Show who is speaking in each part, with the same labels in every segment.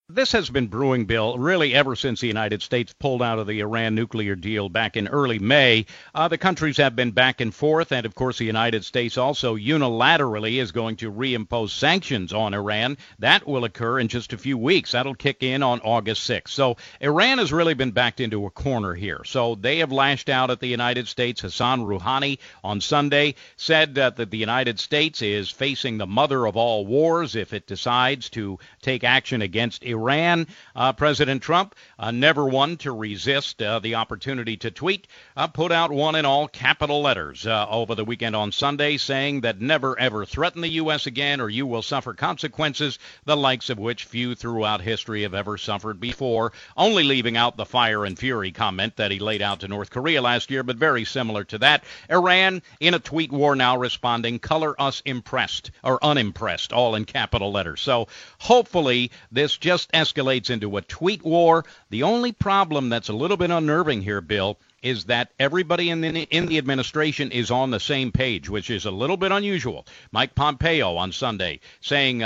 Speaker 1: This has been brewing, Bill, really ever since the United States pulled out of the Iran nuclear deal back in early May. The countries have been back and forth, and of course the United States also unilaterally is going to reimpose sanctions on Iran. That will occur in just a few weeks. That'll kick in on August 6th. So Iran has really been backed into a corner here. So they have lashed out at the United States. Hassan Rouhani on Sunday said that the United States is facing the mother of all wars if it decides to take action against Iran. President Trump, never one to resist the opportunity to tweet, put out one in all capital letters over the weekend on Sunday, saying that never ever threaten the U.S. again or you will suffer consequences, the likes of which few throughout history have ever suffered before, only leaving out the fire and fury comment that he laid out to North Korea last year, but very similar to that. Iran, in a tweet war now, responding, color us impressed or unimpressed, all in capital letters. So hopefully this just escalates into a tweet war. The only problem that's a little bit unnerving here, Bill, is that everybody in the administration is on the same page, which is a little bit unusual. Mike Pompeo on Sunday saying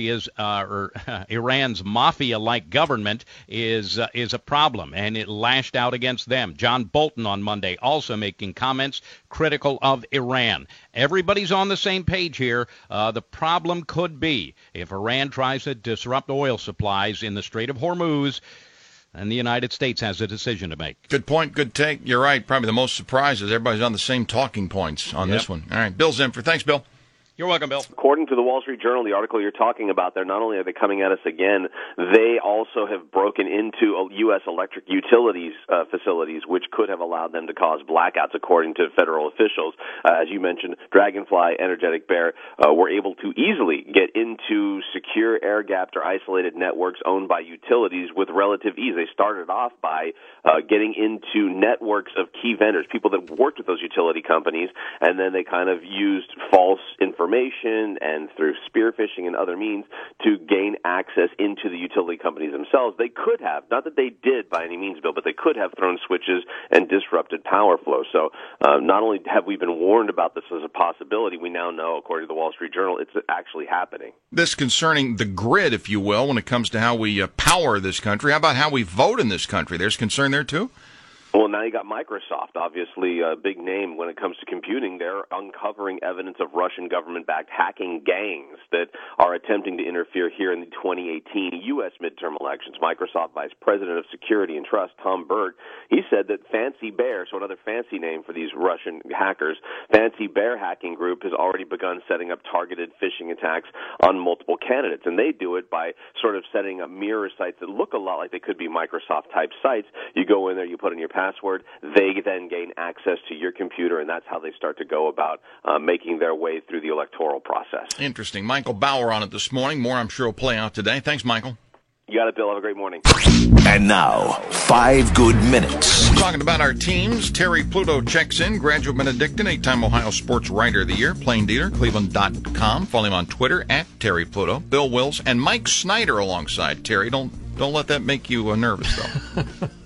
Speaker 1: Iran's mafia-like government is a problem, and it lashed out against them. John Bolton on Monday also making comments critical of Iran. Everybody's on the same page here. The problem could be if Iran tries to disrupt oil supplies in the Strait of Hormuz, and the United States has a decision to make.
Speaker 2: Good point, good take. You're right. Probably the most surprise is everybody's on the same talking points on this one. All right, Bill Zimfer. Thanks, Bill.
Speaker 1: You're welcome, Bill.
Speaker 3: According to the Wall Street Journal, the article you're talking about there, not only are they coming at us again, they also have broken into U.S. electric utilities facilities, which could have allowed them to cause blackouts, according to federal officials. As you mentioned, Dragonfly, Energetic Bear were able to easily get into secure, air-gapped, or isolated networks owned by utilities with relative ease. They started off by getting into networks of key vendors, people that worked with those utility companies, and then they kind of used false information and through spear phishing and other means to gain access into the utility companies themselves. They could have, not that they did by any means, Bill, but they could have thrown switches and disrupted power flow. So not only have we been warned about this as a possibility, we now know, according to the Wall Street Journal, it's actually happening.
Speaker 2: This concerning the grid, if you will, when it comes to how we power this country. How about how we vote in this country? There's concern there, too?
Speaker 3: Well, now you got Microsoft, obviously a big name when it comes to computing. They're uncovering evidence of Russian government-backed hacking gangs that are attempting to interfere here in the 2018 U.S. midterm elections. Microsoft Vice President of Security and Trust, Tom Burt, he said that Fancy Bear, so another fancy name for these Russian hackers, Fancy Bear Hacking Group has already begun setting up targeted phishing attacks on multiple candidates, and they do it by sort of setting up mirror sites that look a lot like they could be Microsoft-type sites. You go in there, you put in your password, they then gain access to your computer, and that's how they start to go about making their way through the electoral process.
Speaker 2: Interesting. Michael Bauer on it this morning. More, I'm sure, will play out today. Thanks, Michael.
Speaker 3: You got it, Bill. Have a great morning.
Speaker 4: And now, 5 good minutes.
Speaker 2: Talking about our teams, Terry Pluto checks in, graduate Benedictine, 8-time Ohio Sports Writer of the Year, plain dealer, Cleveland.com. Follow him on Twitter, @Terry Pluto. Bill Wills, and Mike Snyder alongside Terry. Don't let that make you nervous, though.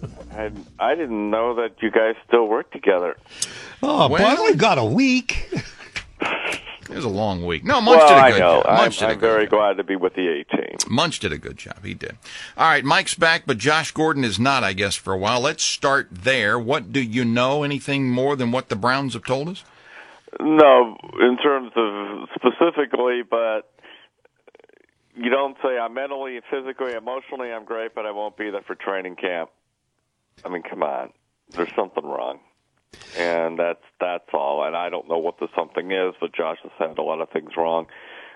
Speaker 5: I didn't know that you guys still work together.
Speaker 6: Oh, well, but we got a week.
Speaker 2: It was a long week. No, Munch did a good job.
Speaker 5: I'm very glad to be with the A-team.
Speaker 2: Munch did a good job. He did. All right, Mike's back, but Josh Gordon is not, I guess, for a while. Let's start there. What do you know? Anything more than what the Browns have told us?
Speaker 5: No, in terms of specifically, but you don't say I'm mentally, physically, emotionally I'm great, but I won't be there for training camp. I mean, come on. There's something wrong. And that's all. And I don't know what the something is, but Josh has had a lot of things wrong.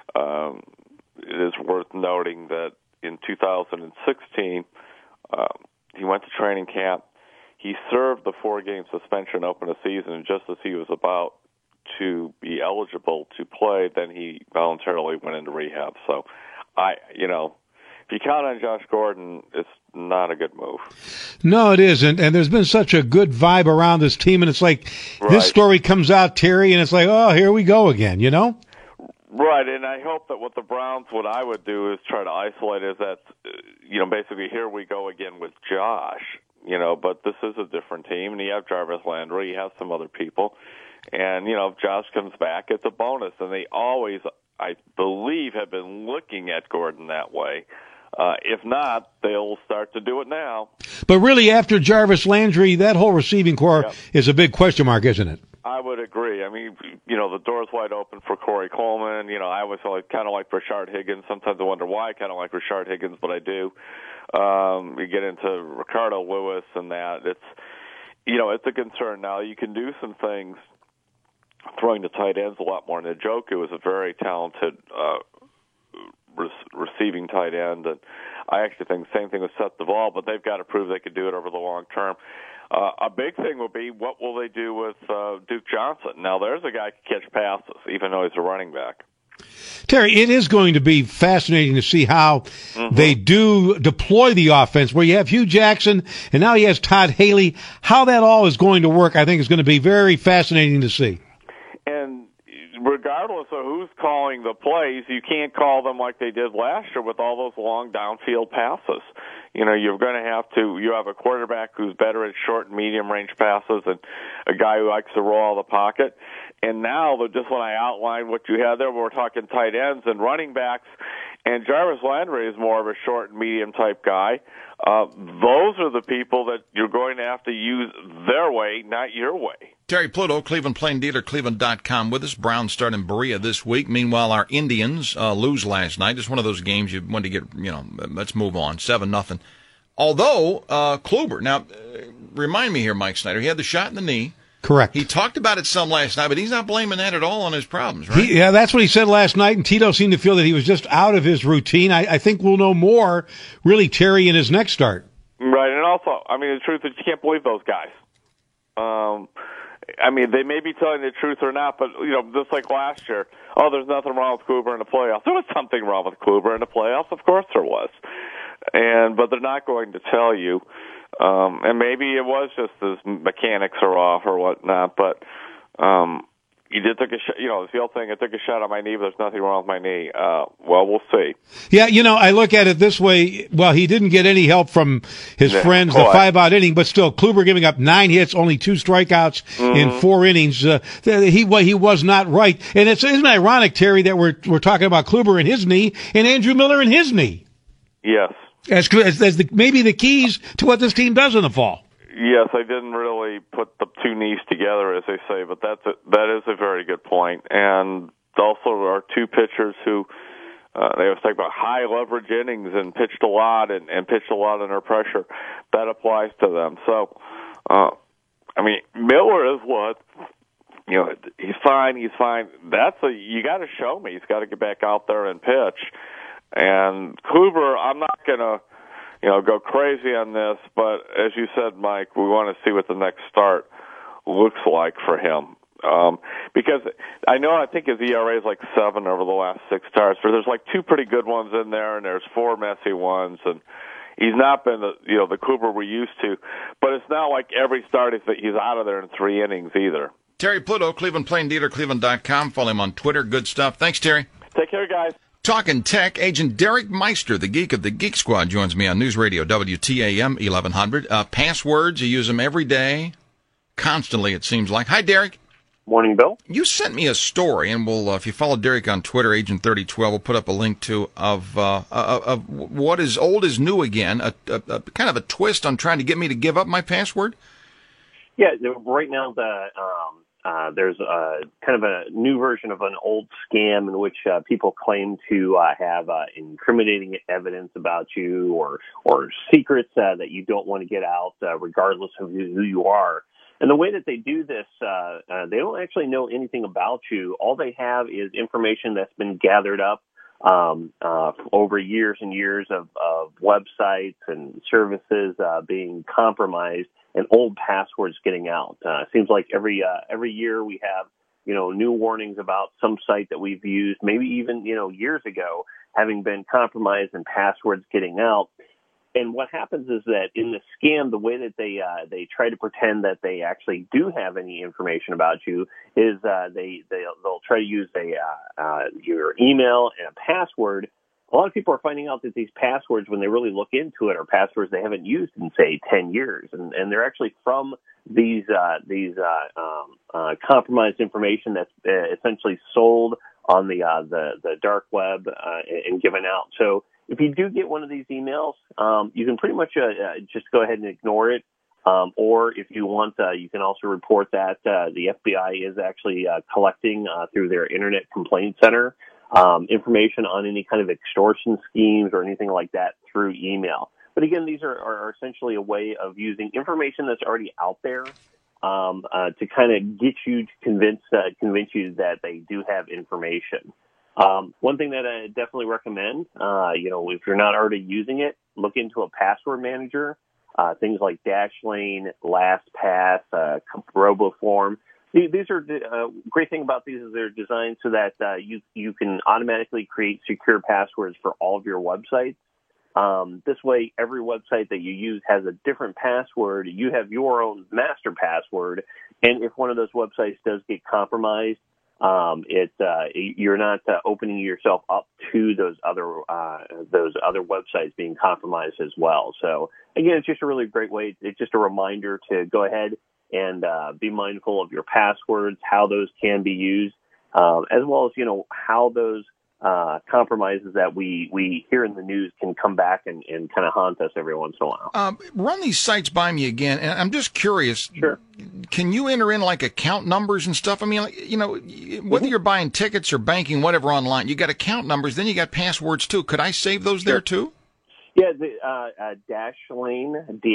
Speaker 5: It is worth noting that in 2016, he went to training camp. He served the 4-game suspension, opened a season, and just as he was about to be eligible to play, then he voluntarily went into rehab. So, if you count on Josh Gordon, it's not a good move.
Speaker 6: No, it isn't. And there's been such a good vibe around this team, and it's like This story comes out, Terry, and it's like, oh, here we go again, you know?
Speaker 5: Right, and I hope that what the Browns, what I would do is try to isolate is that, basically here we go again with Josh, but this is a different team, and you have Jarvis Landry, you have some other people, and, if Josh comes back, it's a bonus, and they always, I believe, have been looking at Gordon that way. If not, they'll start to do it now.
Speaker 6: But really, after Jarvis Landry, that whole receiving core is a big question mark, isn't it?
Speaker 5: I would agree. I mean, the door's wide open for Corey Coleman. I always kind of like Rashard Higgins. Sometimes I wonder why I kind of like Rashard Higgins, but I do. You get into Ricardo Lewis and that. It's a concern. Now, you can do some things throwing the tight ends a lot more. Njoku is a very talented receiving tight end, and I actually think the same thing with Seth Duvall, but they've got to prove they could do it over the long term. A big thing will be what will they do with Duke Johnson? Now, there's a guy who can catch passes, even though he's a running back.
Speaker 6: Terry, it is going to be fascinating to see how they do deploy the offense, where you have Hugh Jackson and now he has Todd Haley. How that all is going to work, I think, is going to be very fascinating to see.
Speaker 5: And regardless of who's calling the plays, you can't call them like they did last year with all those long downfield passes. You're going to you have a quarterback who's better at short and medium range passes and a guy who likes to roll out of the pocket. And now, just when I outlined what you had there, we're talking tight ends and running backs, and Jarvis Landry is more of a short and medium type guy. Those are the people that you're going to have to use their way, not your way.
Speaker 2: Terry Pluto, Cleveland Plain Dealer, Cleveland.com with us. Browns start in Berea this week. Meanwhile, our Indians lose last night. Just one of those games you want to get, let's move on. 7-0. Although, Kluber, now, remind me here, Mike Snyder, he had the shot in the knee.
Speaker 6: Correct.
Speaker 2: He talked about it some last night, but he's not blaming that at all on his problems, right?
Speaker 6: Yeah, that's what he said last night, and Tito seemed to feel that he was just out of his routine. I think we'll know more, really, Terry, in his next start.
Speaker 5: Right, and also, the truth is you can't believe those guys. They may be telling the truth or not, but, just like last year, there's nothing wrong with Kluber in the playoffs. There was something wrong with Kluber in the playoffs. Of course there was. But they're not going to tell you. And maybe it was just his mechanics are off or whatnot, but you did take a shot. It's the old thing. I took a shot on my knee, but there's nothing wrong with my knee. Well, we'll see.
Speaker 6: Yeah, I look at it this way. Well, he didn't get any help from his friends, the 5-out inning, but still, Kluber giving up 9 hits, only 2 strikeouts in 4 innings. He was not right. And isn't it ironic, Terry, that we're talking about Kluber and his knee and Andrew Miller and his knee?
Speaker 5: Yes.
Speaker 6: As maybe the keys to what this team does in the fall.
Speaker 5: Yes, I didn't really put the two knees together, as they say, but that is a very good point. And also our 2 pitchers who they always talk about high leverage innings and pitched a lot and pitched a lot under pressure. That applies to them. So, Miller is what. He's fine. You got to show me. He's got to get back out there and pitch. And Kluber, I'm not going to, go crazy on this, but as you said, Mike, we want to see what the next start looks like for him. Because I think his ERA is like 7 over the last 6 starts, but there's like 2 pretty good ones in there, and there's 4 messy ones, and he's not been the Kluber we're used to. But it's not like every start he's out of there in 3 innings either.
Speaker 2: Terry Pluto, Cleveland Plain Dealer, Cleveland.com. Follow him on Twitter. Good stuff. Thanks, Terry.
Speaker 5: Take care, guys.
Speaker 2: Talking Tech, Agent Derek Meister, the geek of the Geek Squad, joins me on News Radio WTAM 1100. Passwords, you use them every day, constantly, it seems like. Hi, Derek.
Speaker 7: Morning, Bill.
Speaker 2: You sent me a story, and we'll, if you follow Derek on Twitter, Agent 3012, we'll put up a link to of what is old is new again, a kind of a twist on trying to get me to give up my password.
Speaker 7: Yeah, right now there's kind of a new version of an old scam in which people claim to have incriminating evidence about you or secrets that you don't want to get out, regardless of who you are. And the way that they do this, they don't actually know anything about you. All they have is information that's been gathered up over years and years of websites and services being compromised and old passwords getting out. It seems like every year we have, new warnings about some site that we've used, maybe even, years ago, having been compromised and passwords getting out. And what happens is that in the scam, the way that they try to pretend that they actually do have any information about you is they'll try to use your email and a password. A lot of people are finding out that these passwords, when they really look into it, are passwords they haven't used in, say, 10 years. And they're actually from these compromised information that's essentially sold on the dark web and given out. So if you do get one of these emails, you can pretty much just go ahead and ignore it. Or if you want, you can also report that the FBI is actually collecting through their Internet Complaint Center information on any kind of extortion schemes or anything like that through email. But again, these are essentially a way of using information that's already out there to kind of get you to convince you that they do have information. One thing that I definitely recommend, if you're not already using it, look into a password manager. Things like Dashlane, LastPass, RoboForm. These are great thing about these is they're designed so that you can automatically create secure passwords for all of your websites. This way, every website that you use has a different password. You have your own master password, and if one of those websites does get compromised, you're not opening yourself up to those other websites being compromised as well. So again, it's just a really great way. It's just a reminder to go ahead and be mindful of your passwords, how those can be used, as well as how those compromises that we hear in the news can come back and kind of haunt us every once in a while.
Speaker 2: Run these sites by me again, and I'm just curious.
Speaker 7: Sure.
Speaker 2: Can you enter in like account numbers and stuff? I mean, whether you're buying tickets or banking, whatever online, you got account numbers, then you got passwords too. Could I save those there too?
Speaker 7: Yeah, Dashlane,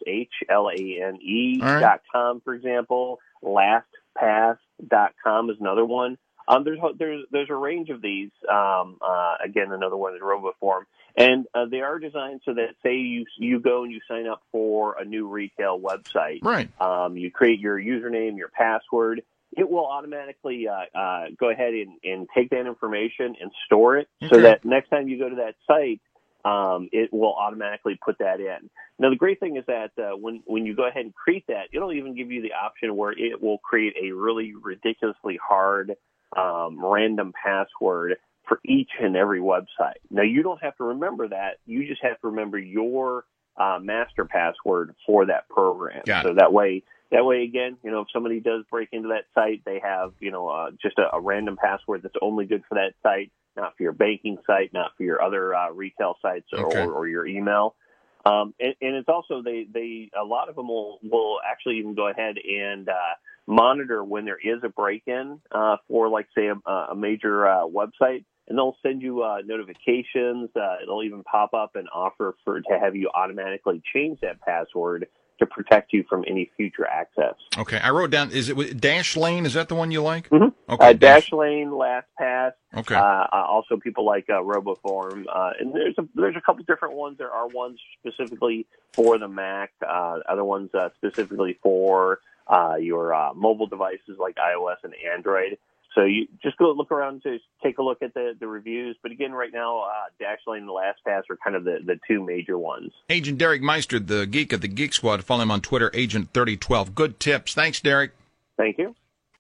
Speaker 7: DASHLANE.com, for example. LastPass.com is another one. There's a range of these. Again, another one is RoboForm, and they are designed so that say you go and you sign up for a new retail website.
Speaker 2: Right.
Speaker 7: You create your username, your password. It will automatically go ahead and take that information and store it so that next time you go to that site, it will automatically put that in. Now, the great thing is that when you go ahead and create that, it'll even give you the option where it will create a really ridiculously hard random password for each and every website. Now, you don't have to remember that. You just have to remember your master password for that program. So that way, again, if somebody does break into that site, they have, just a random password that's only good for that site, not for your banking site, not for your other retail sites or your email. And it's also, they a lot of them will actually even go ahead and monitor when there is a break-in for, like, say, a major website, and they'll send you notifications. It'll even pop up and offer to have you automatically change that password to protect you from any future access.
Speaker 2: Okay, I wrote down, is it Dashlane? Is that the one you like?
Speaker 7: Mm-hmm.
Speaker 2: Okay,
Speaker 7: Dashlane, LastPass.
Speaker 2: Okay.
Speaker 7: Also people like RoboForm. And there's a couple different ones. There are ones specifically for the Mac, other ones specifically for your mobile devices like iOS and Android. So you just go look around to take a look at the reviews. But again, right now, Dashlane and LastPass are kind of the two major ones.
Speaker 2: Agent Derek Meister, the geek of the Geek Squad. Follow him on Twitter, Agent3012. Good tips. Thanks, Derek.
Speaker 7: Thank you.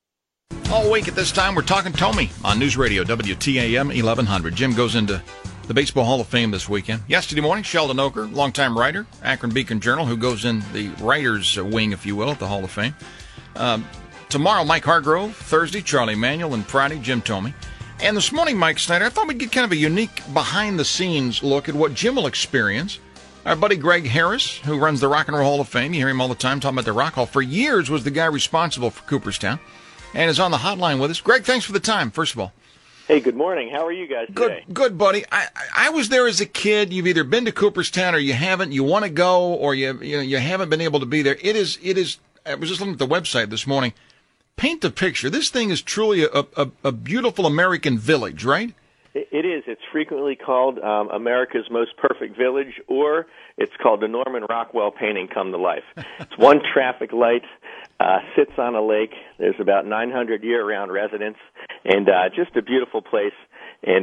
Speaker 2: All week at this time, we're talking Tommy on News Radio, WTAM 1100. Jim goes into the Baseball Hall of Fame this weekend. Yesterday morning, Sheldon Oker, longtime writer, Akron Beacon Journal, who goes in the writer's wing, if you will, at the Hall of Fame. Tomorrow, Mike Hargrove. Thursday, Charlie Manuel. And Friday, Jim Thome. And this morning, Mike Snyder, I thought we'd get kind of a unique behind-the-scenes look at what Jim will experience. Our buddy Greg Harris, who runs the Rock and Roll Hall of Fame, you hear him all the time talking about the Rock Hall, for years was the guy responsible for Cooperstown, and is on the hotline with us. Greg, thanks for the time, first of all.
Speaker 8: Hey, good morning. How are you guys today?
Speaker 2: Good, buddy. I was there as a kid. You've either been to Cooperstown or you haven't. You want to go, or you haven't been able to be there. It is. I was just looking at the website this morning. Paint the picture. This thing is truly a beautiful American village, right?
Speaker 8: It is. It's frequently called America's Most Perfect Village, or it's called the Norman Rockwell painting come to life. It's one traffic light, sits on a lake. There's about 900 year-round residents, and just a beautiful place. And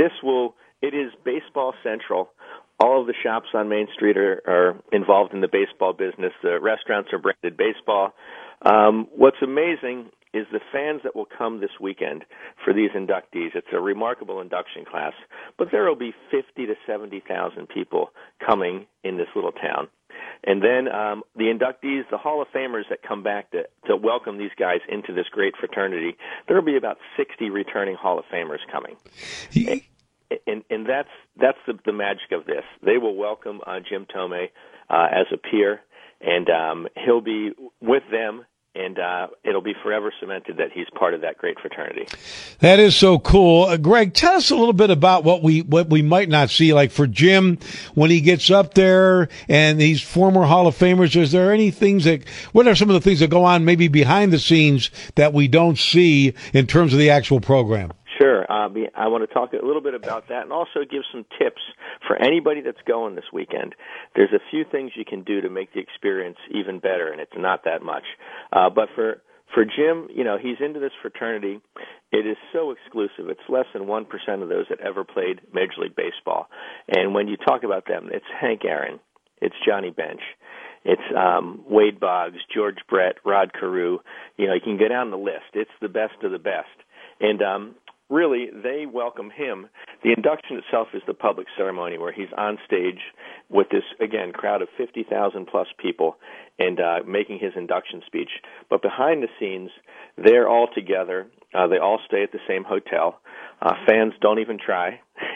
Speaker 8: it is baseball central. All of the shops on Main Street are involved in the baseball business. The restaurants are branded baseball. What's amazing is the fans that will come this weekend for these inductees. It's a remarkable induction class, but there will be 50 to 70,000 people coming in this little town. And then the inductees, the Hall of Famers that come back to welcome these guys into this great fraternity, there will be about 60 returning Hall of Famers coming. And that's the magic of this. They will welcome Jim Thome as a peer, and he'll be with them, and it'll be forever cemented that he's part of that great fraternity.
Speaker 6: That is so cool. Greg, tell us a little bit about what we might not see. Like for Jim, when he gets up there and these former Hall of Famers, is there any things what are some of the things that go on maybe behind the scenes that we don't see in terms of the actual program?
Speaker 8: Sure. I want to talk a little bit about that and also give some tips for anybody that's going this weekend. There's a few things you can do to make the experience even better, and it's not that much. But for Jim, he's into this fraternity. It is so exclusive. It's less than 1% of those that ever played Major League Baseball. And when you talk about them, it's Hank Aaron, it's Johnny Bench, it's Wade Boggs, George Brett, Rod Carew. You can go down the list. It's the best of the best. And really, they welcome him. The induction itself is the public ceremony where he's on stage with this, again, crowd of 50,000-plus people and making his induction speech. But behind the scenes, they're all together. They all stay at the same hotel. Fans don't even try.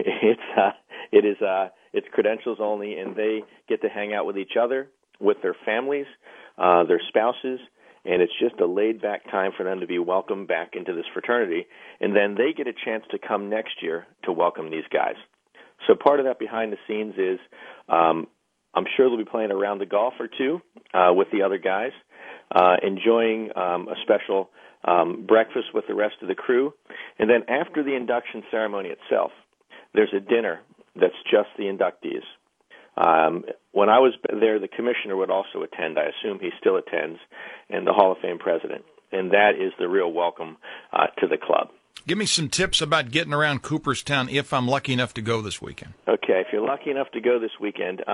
Speaker 8: It's credentials only, and they get to hang out with each other, with their families, their spouses, and it's just a laid-back time for them to be welcomed back into this fraternity. And then they get a chance to come next year to welcome these guys. So part of that behind the scenes is I'm sure they'll be playing a round of golf or two with the other guys, enjoying a special breakfast with the rest of the crew. And then after the induction ceremony itself, there's a dinner that's just the inductees. When I was there, the commissioner would also attend. I assume he still attends, and the Hall of Fame president. And that is the real welcome to the club.
Speaker 2: Give me some tips about getting around Cooperstown if I'm lucky enough to go this weekend.
Speaker 8: Okay, if you're lucky enough to go this weekend,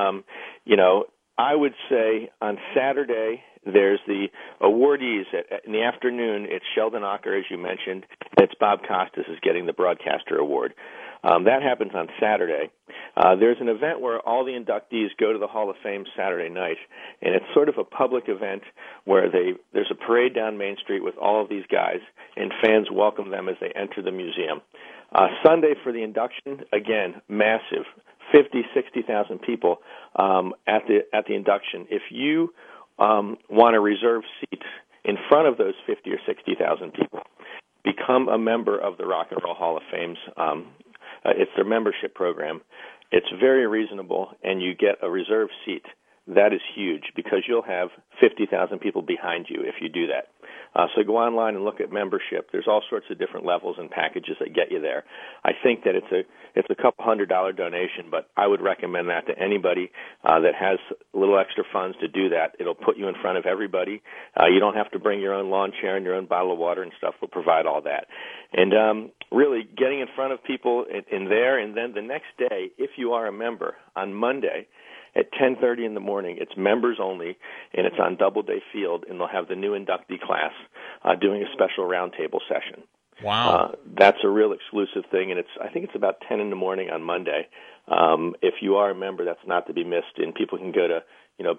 Speaker 8: I would say on Saturday there's the awardees. In the afternoon, it's Sheldon Ocker, as you mentioned. It's Bob Costas is getting the Broadcaster Award. That happens on Saturday. There's an event where all the inductees go to the Hall of Fame Saturday night, and it's sort of a public event where there's a parade down Main Street with all of these guys, and fans welcome them as they enter the museum. Sunday for the induction, again, massive, 50, 60,000 people at the induction. If you want to reserve seats in front of those 50 or 60,000 people, become a member of the Rock and Roll Hall of Fame's it's their membership program. It's very reasonable, and you get a reserved seat. That is huge because you'll have 50,000 people behind you if you do that. So go online and look at membership. There's all sorts of different levels and packages that get you there. I think that it's a couple $100 donation, but I would recommend that to anybody that has a little extra funds to do that. It'll put you in front of everybody. You don't have to bring your own lawn chair and your own bottle of water and stuff. We'll provide all that. And really getting in front of people in there, and then the next day, if you are a member, on Monday, at 10:30 in the morning. It's members only, and it's on Doubleday Field, and they'll have the new inductee class doing a special roundtable session.
Speaker 2: Wow.
Speaker 8: That's a real exclusive thing, and I think it's about 10 in the morning on Monday. If you are a member, that's not to be missed, and people can go to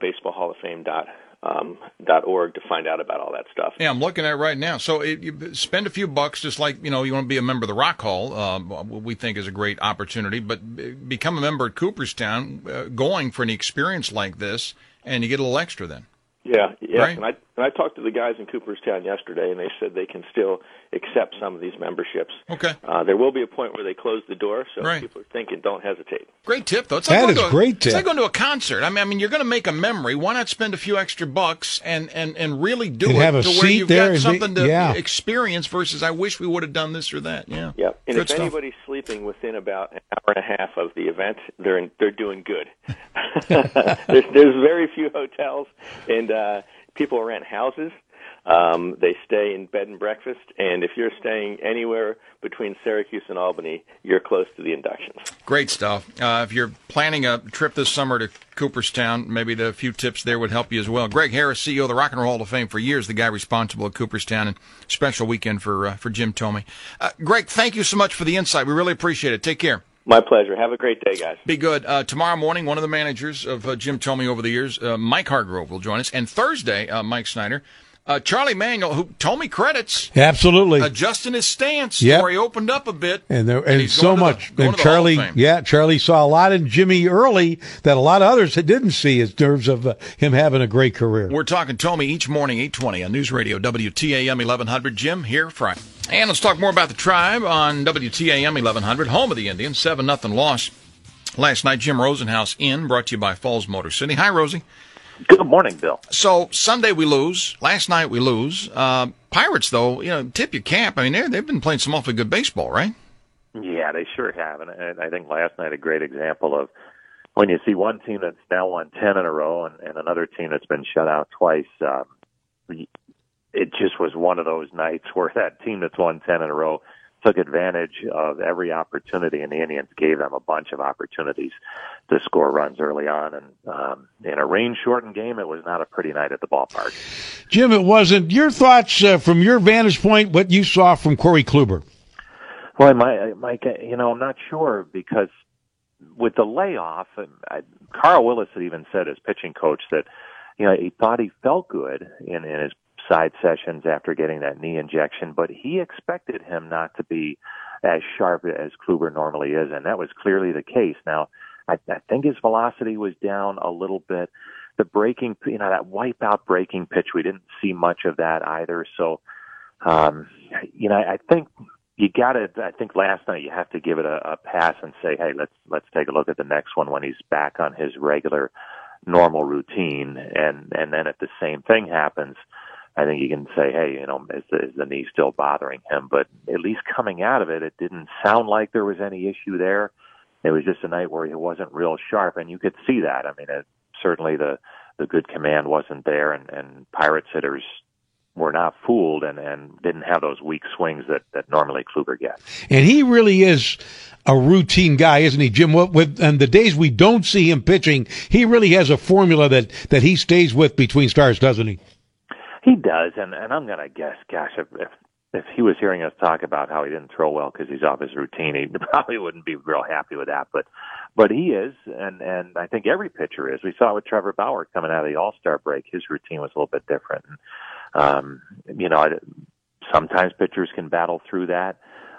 Speaker 8: baseballhalloffame.org to find out about all that stuff.
Speaker 2: Yeah, I'm looking at it right now. So you spend a few bucks, just like, you want to be a member of the Rock Hall, we think is a great opportunity, but become a member at Cooperstown, going for an experience like this, and you get a little extra then.
Speaker 8: Yeah.
Speaker 2: Right?
Speaker 8: And I talked to the guys in Cooperstown yesterday, and they said they can still accept some of these memberships.
Speaker 2: Okay.
Speaker 8: There will be a point where they close the door, so
Speaker 2: right.
Speaker 8: If people are thinking, don't hesitate.
Speaker 2: Great tip, though.
Speaker 6: That is a great tip.
Speaker 2: It's like going to a concert. I mean, you're going to make a memory. Why not spend a few extra bucks and really do
Speaker 6: and
Speaker 2: it
Speaker 6: have a
Speaker 2: to where
Speaker 6: seat
Speaker 2: you've
Speaker 6: there
Speaker 2: got something to
Speaker 6: experience
Speaker 2: versus I wish we would have done this or that. Yeah.
Speaker 8: Yeah. And
Speaker 2: good
Speaker 8: if
Speaker 2: stuff.
Speaker 8: anybody's sleeping within about an hour and a half of the event, they're doing good. There's very few hotels, and people rent houses. They stay in bed and breakfast, and if you're staying anywhere between Syracuse and Albany, you're close to the inductions.
Speaker 2: Great stuff. If you're planning a trip this summer to Cooperstown, maybe a few tips there would help you as well. Greg Harris, CEO of the Rock and Roll Hall of Fame for years, the guy responsible at Cooperstown, and special weekend for Jim Thome. Greg, thank you so much for the insight. We really appreciate it. Take care.
Speaker 8: My pleasure. Have a great day, guys.
Speaker 2: Be good. Tomorrow morning, one of the managers of Jim told me over the years, Mike Hargrove, will join us. And Thursday, Mike Snyder, Charlie Manuel, who told me credits.
Speaker 6: Absolutely.
Speaker 2: Adjusting his stance, where he opened up a bit.
Speaker 6: And so much. And Charlie, Charlie saw a lot in Jimmy early that a lot of others didn't see in terms of him having a great career.
Speaker 2: We're talking Tomey each morning, 8:20 on News Radio, WTAM 1100. Jim here Friday. And let's talk more about the Tribe on WTAM 1100, home of the Indians, 7-0 loss last night. Jim Rosenhaus in, brought to you by Falls Motor City. Hi, Rosie.
Speaker 9: Good morning, Bill.
Speaker 2: So Sunday we lose. Last night we lose. Pirates, though, tip your cap. I mean, they've been playing some awfully good baseball, right?
Speaker 9: Yeah, they sure have. And I think last night a great example of when you see one team that's now won 10 in a row and another team that's been shut out twice. It just was one of those nights where that team that's won 10 in a row took advantage of every opportunity, and the Indians gave them a bunch of opportunities to score runs early on. And in a rain-shortened game, it was not a pretty night at the ballpark.
Speaker 6: Jim, it wasn't. Your thoughts from your vantage point, what you saw from Corey Kluber?
Speaker 9: Well, Mike, I'm not sure because with the layoff, Carl Willis had even said as pitching coach that, he thought he felt good in his side sessions after getting that knee injection, but he expected him not to be as sharp as Kluber normally is, and that was clearly the case. Now, I think his velocity was down a little bit. The breaking, that wipeout breaking pitch, we didn't see much of that either. So, I think I think last night you have to give it a pass and say, hey, let's take a look at the next one when he's back on his regular, normal routine, and then if the same thing happens, I think you can say, hey, is the knee still bothering him? But at least coming out of it, it didn't sound like there was any issue there. It was just a night where he wasn't real sharp, and you could see that. I mean, certainly the good command wasn't there, and Pirates hitters were not fooled and didn't have those weak swings that normally Kluber gets.
Speaker 6: And he really is a routine guy, isn't he, Jim? And the days we don't see him pitching, he really has a formula that he stays with between starts, doesn't he?
Speaker 9: He does, and I'm going to guess, gosh, if he was hearing us talk about how he didn't throw well because he's off his routine, he probably wouldn't be real happy with that. But he is, and I think every pitcher is. We saw it with Trevor Bauer coming out of the All-Star break. His routine was a little bit different. Sometimes pitchers can battle through that.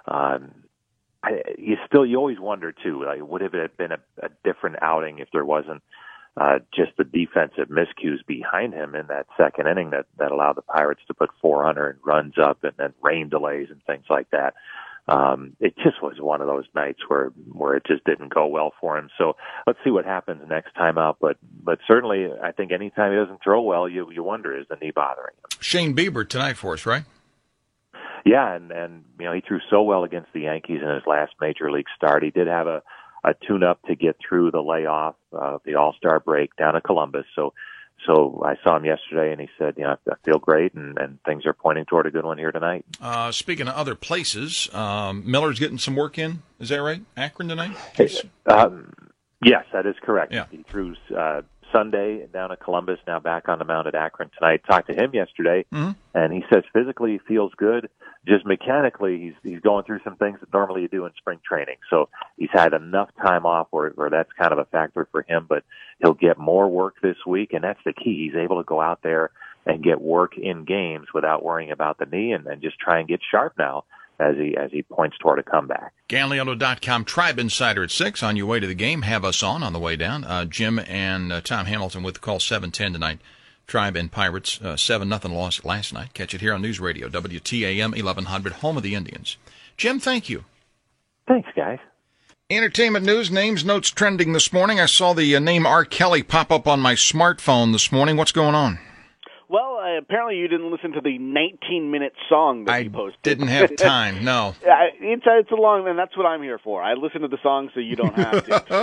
Speaker 9: You always wonder too, like, would it have been a different outing if there wasn't just the defensive miscues behind him in that second inning that allowed the Pirates to put 400 runs up and then rain delays and things like that. It just was one of those nights where it just didn't go well for him. So let's see what happens next time out. But certainly, I think anytime he doesn't throw well, you wonder, is the knee bothering him?
Speaker 2: Shane Bieber tonight for us, right?
Speaker 9: Yeah, and he threw so well against the Yankees in his last major league start. He did have a tune-up to get through the layoff, the All-Star break down at Columbus. So I saw him yesterday, and he said, I feel great, and things are pointing toward a good one here tonight.
Speaker 2: Speaking of other places, Miller's getting some work in. Is that right? Akron tonight?
Speaker 9: Yes, that is correct.
Speaker 2: Yeah.
Speaker 9: He threw Sunday down at Columbus, now back on the mound at Akron tonight. Talked to him yesterday, and he says physically he feels good. Just mechanically, he's going through some things that normally you do in spring training. So he's had enough time off where that's kind of a factor for him, but he'll get more work this week, and that's the key. He's able to go out there and get work in games without worrying about the knee and just try and get sharp now as he points toward a comeback.
Speaker 2: GanleyAuto.com Tribe Insider at 6 on your way to the game. Have us on the way down. Jim and Tom Hamilton with the call 7:10 tonight. Tribe and Pirates, 7-0 loss last night. Catch it here on News Radio, WTAM 1100, home of the Indians. Jim, thank you.
Speaker 9: Thanks, guys.
Speaker 2: Entertainment news, names, notes trending this morning. I saw the name R. Kelly pop up on my smartphone this morning. What's going on?
Speaker 10: Well, apparently you didn't listen to the 19-minute song that he posted.
Speaker 2: I didn't have time, no.
Speaker 10: It's a long, and that's what I'm here for. I listen to the song so you don't have to.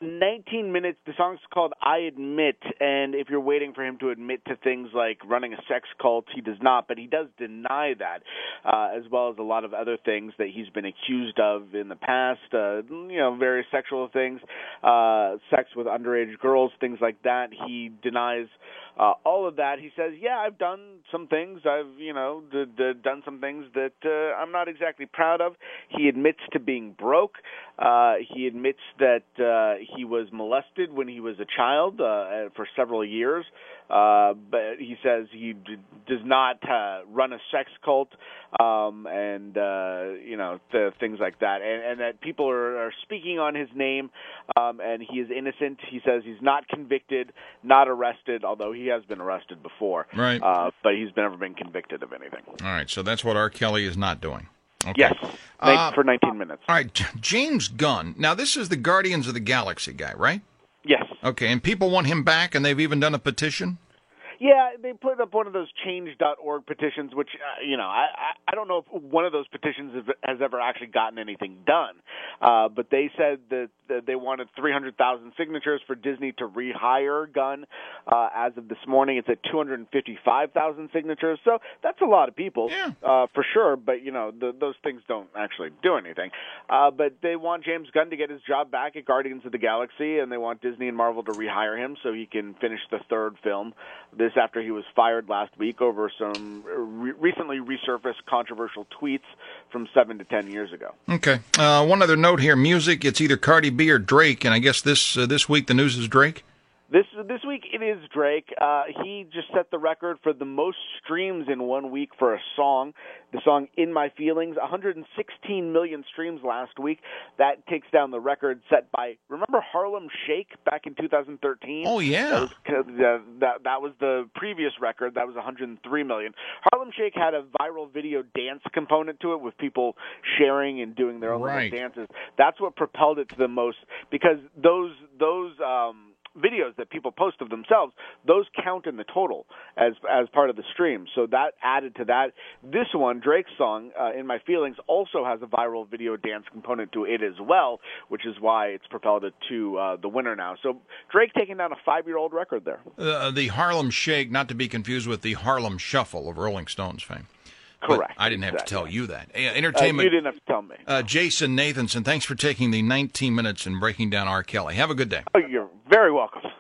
Speaker 10: 19 minutes. The song's called I Admit, and if you're waiting for him to admit to things like running a sex cult, he does not, but he does deny that, as well as a lot of other things that he's been accused of in the past, various sexual things, sex with underage girls, things like that. He denies all of that. He says, yeah, I've done some things. I've, done some things that I'm not exactly proud of. He admits to being broke. He admits that he was molested when he was a child for several years. But he says he does not run a sex cult, things like that, and that people are speaking on his name, and he is innocent. He says he's not convicted, not arrested, although he has been arrested before.
Speaker 2: Right.
Speaker 10: But he's never been convicted of anything.
Speaker 2: All right, so that's what R. Kelly is not doing. Okay.
Speaker 10: Yes, for 19 minutes.
Speaker 2: All right, James Gunn. Now, this is the Guardians of the Galaxy guy, right?
Speaker 10: Yes.
Speaker 2: Okay, and people want him back, and they've even done a petition?
Speaker 10: Yeah, they put up one of those change.org petitions, which, I don't know if one of those petitions has ever actually gotten anything done. But they said that they wanted 300,000 signatures for Disney to rehire Gunn. As of this morning, it's at 255,000 signatures. So that's a lot of people, for sure. But, those things don't actually do anything. But they want James Gunn to get his job back at Guardians of the Galaxy, and they want Disney and Marvel to rehire him so he can finish the third film. This after he was fired last week over some recently resurfaced controversial tweets from 7 to 10 years ago.
Speaker 2: Okay. One other note here, music, it's either Cardi B or Drake, and I guess this week the news is Drake?
Speaker 10: This week it is Drake. He just set the record for the most streams in 1 week for a song. The song In My Feelings, 116 million streams last week. That takes down the record set by, remember Harlem Shake back in 2013?
Speaker 2: Oh, yeah.
Speaker 10: That was the previous record. That was 103 million. Harlem Shake had a viral video dance component to it with people sharing and doing their own little dances. That's what propelled it to the most, because those videos that people post of themselves, those count in the total as part of the stream. So that added to that. This one, Drake's song, In My Feelings, also has a viral video dance component to it as well, which is why it's propelled it to the winner now. So Drake taking down a 5-year-old record there.
Speaker 2: The Harlem Shake, not to be confused with the Harlem Shuffle of Rolling Stones fame.
Speaker 10: Correct.
Speaker 2: But I didn't have to tell you that. Entertainment.
Speaker 10: You didn't have to tell me.
Speaker 2: Jason Nathanson, thanks for taking the 19 minutes and breaking down R. Kelly. Have a good day.
Speaker 10: Oh, you're very welcome.